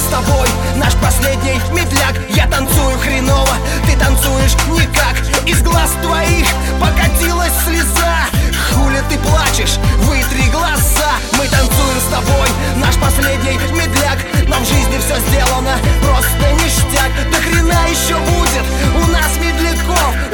тобой наш последний медляк. Я танцую хреново, ты танцуешь никак. Из глаз твоих покатилась слеза. Хули ты плачешь, вытри глаза. Мы танцуем с тобой наш последний медляк. Нам в жизни все сделано просто ништяк. До хрена еще будет у нас медляков.